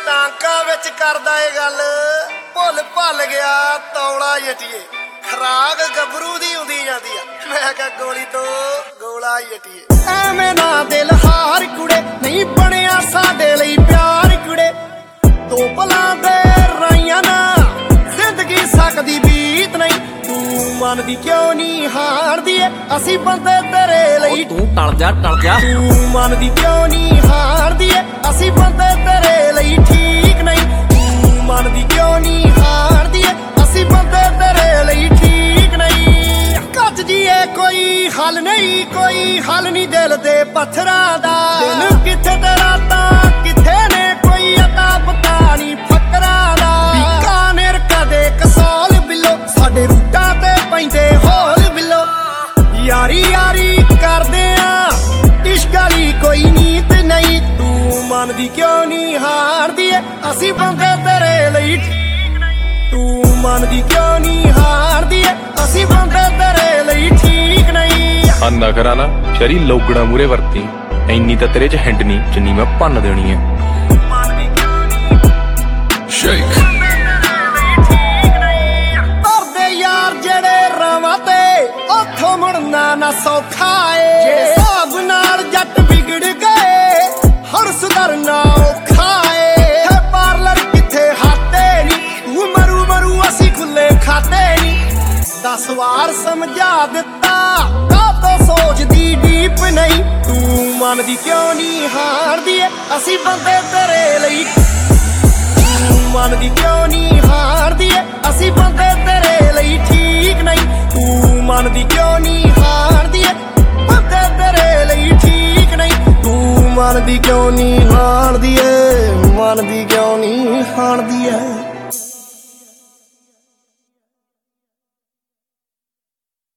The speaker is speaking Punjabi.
ਟਾਂਕਾ ਵਿੱਚ ਕਰਦਾ ਏ ਗੱਲ ਭੁੱਲ ਭੱਲ ਗਿਆ ਤੌਲਾ ਜੱਟੀਏ ਖਰਾਕ ਗੱਭਰੂ ਦੀ ਹੁੰਦੀ ਜਾਂਦੀ ਆ ਮੈਂ ਕਿਹਾ ਗੋਲੀ ਤੋਂ ਗੋਲਾ ਜੱਟੀਏ ਐਵੇਂ ਨਾ ਦਿਲ ਹਾਰ ਕੁੜੇ ਨਹੀਂ ਬਣਿਆ ਸਾਡੇ ਲਈ ਪਿਆਰ ਕੁੜੇ ਦੋ ਪਲਾਂ ਦੇ ਰਾਈਆਂ ਨਾ ਜ਼ਿੰਦਗੀ ਸਕਦੀ ਬੀਤ ਨਹੀਂ ਤੂੰ ਮੰਨਦੀ ਕਿਉਂ ਨਹੀਂ ਹਾਰਦੀ ਏ ਅਸੀਂ ਬੰਦੇ ਤੇਰੇ ਲਈ ਤੂੰ ਟਲ ਜਾ ਤੂੰ ਮੰਨਦੀ ਕਿਉਂ ਨਹੀਂ ਹਾਰਦੀ ਏ ਅਸੀਂ ਬੰਦੇ ਤੇਰੇ ਲਈ ਠੀਕ ਨਹੀਂ ਤੂੰ ਮੰਨਦੀ ਕਿਉਂ ਨਹੀਂ ਹਾਰਦੀ ਏ ਅਸੀਂ ਬੰਦੇ ਤੇਰੇ ਲਈ ਠੀਕ ਨਹੀਂ ਕੱਜ ਜੀਏ ਕੋਈ ਹੱਲ ਨਹੀਂ ਦਿਲ ਦੇ ਪੱਥਰਾਂ ਦਾ ਦਿਲ ਕਿੱਥੇ ਤੇ ਰਾਤਾਂ ਕਿੱਥੇ ਨੇ ਕੋਈ ਅਤਾ ਪਤਾ ਨਹੀਂ ਫਕਰਾਂ ਦਾ ਬੀਕਾਨੇਰ ਕਦੇ ਕਸੌਲ ਬਿੱਲੋ ਸਾਡੇ ਰੂਟਾਂ ਤੇ ਪੈਂਦੇ ਹੋਲ ਬਿੱਲੋ ਯਾਰੀ ਕਰਦੇ ਆ ਇਸ਼ਕ ਵਾਲੀ ਕੋਈ ਨੀਤ ਨਹੀਂ ਤੂੰ ਮੰਨਦੀ ਕਿਉਂ ਨਹੀਂ ਹਾਰਦੀ ਏ ਅਸੀਂ ਬੰਦੇ ਤੇਰੇ ਲਈ ਠੀਕ ਨਹੀਂ ਤੂੰ ਮੰਨਦੀ ਕਿਉਂ ਨਹੀਂ ਹਾਰਦੀ ਏ ਅਸੀਂ ਬੰਦੇ ਤੇਰੇ ਲਈ ਠੀਕ ਨਹੀਂ ਆਂਦਾ ਕਰਾ ਨਾ ਸ਼ਰੀ ਲੋਗੜਾ ਮੂਰੇ ਵਰਤੀ ਇੰਨੀ ਤਾਂ ਤੇਰੇ ਚ ਹਿੰਡ ਨਹੀਂ ਜਿੰਨੀ ਮੈਂ ਭੰਨ ਦੇਣੀ ਐ ਸ਼ੇਖ ਤਰਦੇ ਯਾਰ ਜਿਹੜੇ ਰਾਵਾਂ ਤੇ ਉੱਥੋਂ ਮੁੜਨਾ ਨਾ ਸੌਖਾ ਏ ਜਿਹੜੇ ਹਿਸਾਬ ਨਾਲ ਜੱਟ ਵਿਗੜ ਗਏ ਹੁਣ ਸੁਧਰਨਾ ਔਖਾ ਏ ਪਾਰਲਰ ਕਿੱਥੇ ਹਾਤੇ ਨੀ ਤੂੰ ਮਰੂ ਅਸੀਂ ਖੁੱਲੇ ਖਾਤੇ ਨੀ 10 ਵਾਰ ਸਮਝਾ ਦਿੱਤਾ ਕਾਹਤੋਂ ਸੋਚਦੀ ਡੀਪ ਨਹੀਂ ਤੂੰ ਮੰਨਦੀ ਕਿਉਂ ਨਹੀਂ ਹਾਰਦੀ ਏ ਅਸੀਂ ਬੰਦੇ ਤੇਰੇ ਲਈ ਤੂੰ ਮੰਨਦੀ ਕਿਉਂ ਨਹੀਂ ਹਾਰਦੀ ਏ ਅਸੀਂ ਬੰਦੇ ਤੇਰੇ ਲਈ ਠੀਕ ਨਹੀਂ ਤੂੰ ਮੰਨਦੀ ਕਿਉਂ ਨਹੀਂ ਹਾਰਦੀ ਏ ਬੰਦੇ ਤੇਰੇ ਲਈ ਠੀਕ ਨਹੀਂ ਤੂੰ ਮੰਨਦੀ ਕਿਉਂ ਨਹੀਂ ਹਾਰਦੀ ਏ ਮੰਨਦੀ ਕਿਉਂ ਨਹੀਂ ਹਾਰਦੀ ਏ